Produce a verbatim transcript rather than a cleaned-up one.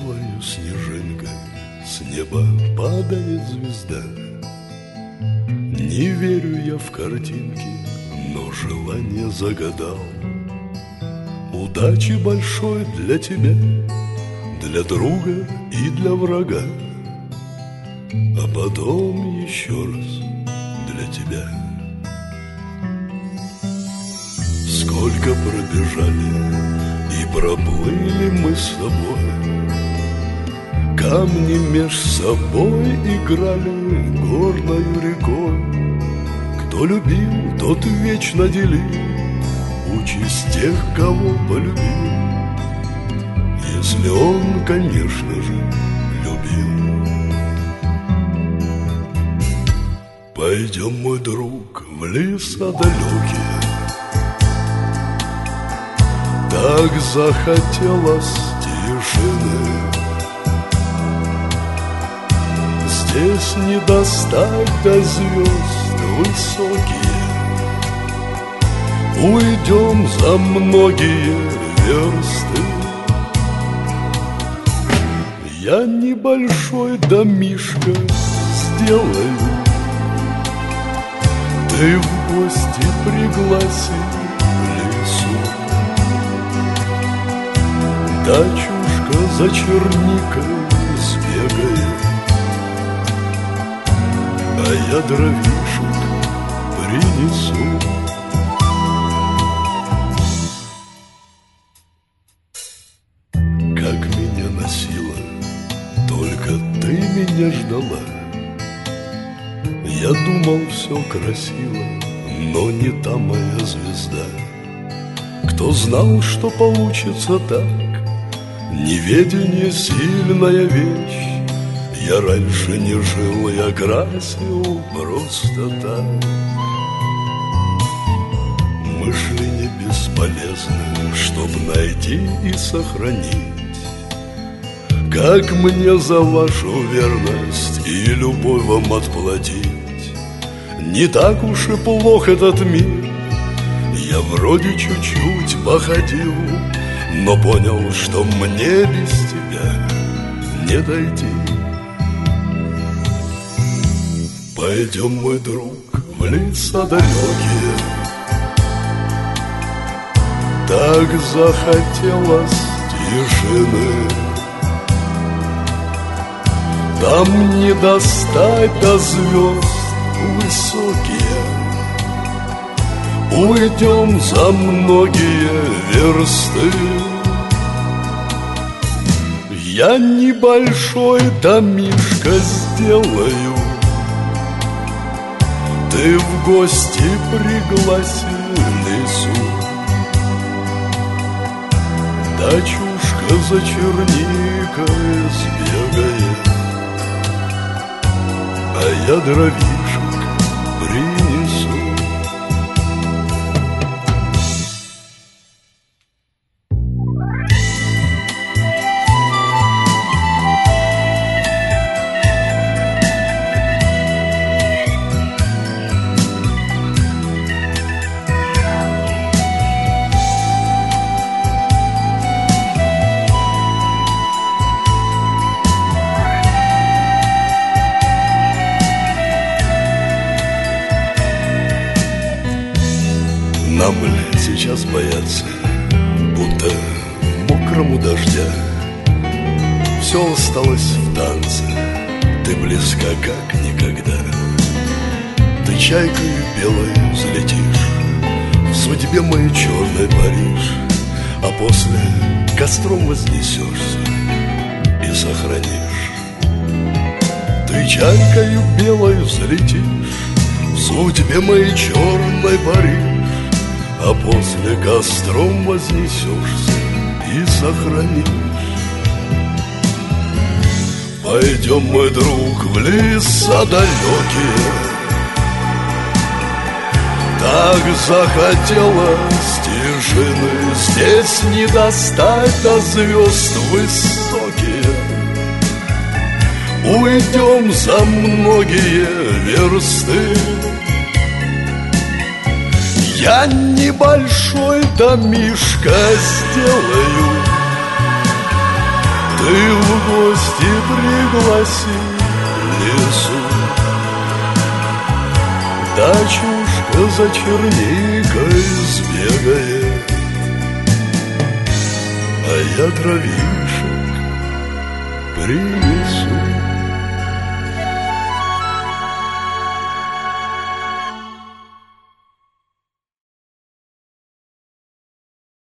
белою снежинкой с неба падает звезда. Не верю я в картинки, но желание загадал. Удачи большой для тебя, для друга и для врага, а потом еще раз для тебя. Сколько пробежали и проплыли мы с тобой, камни меж собой играли горною рекой. Кто любил, тот вечно делил участь тех, кого полюбил, если он, конечно же, любил. Пойдем, мой друг, в леса далекие. Так захотелось тишины. Здесь не достать до звезд высокие. Уйдем за многие версты. Я небольшой домишко сделаю, ты в гости пригласи в лесу. Дачушка за черникой сбегает, а я дровишек принесу. Как меня носило, только ты меня ждала. Я думал, все красиво, но не та моя звезда. Кто знал, что получится так? Неведение — сильная вещь. Я раньше не жил, я красил просто так. Мысли не бесполезны, чтоб найти и сохранить. Как мне за вашу верность и любовь вам отплатить? Не так уж и плох этот мир. Я вроде чуть-чуть походил, но понял, что мне без тебя не дойти. Пойдем, мой друг, в леса далекие. Так захотелось тишины. Там не достать до звезд высокие. Уйдем за многие версты. Я небольшой домишко сделаю, ты в гости пригласи в лесу. Дачушка за черникой сбегает, а я дровишек принесу. Нам ли сейчас бояться, будто мокрому дождя? Все осталось в танце, ты близко, как никогда. Ты чайкою белой взлетишь, в судьбе моей черной Париж, а после костром вознесешься и сохранишь. Ты чайкою белой взлетишь, в судьбе моей черной Париж, а после костром вознесешься и сохранишь. Пойдем, мой друг, в леса далекие. Так захотелось тишины. Здесь не достать до звезд высокие. Уйдем за многие версты. Я небольшой домишко сделаю, ты ты в гости пригласи лесу. Дачушка за черникой сбегает, а я дровишек принесу.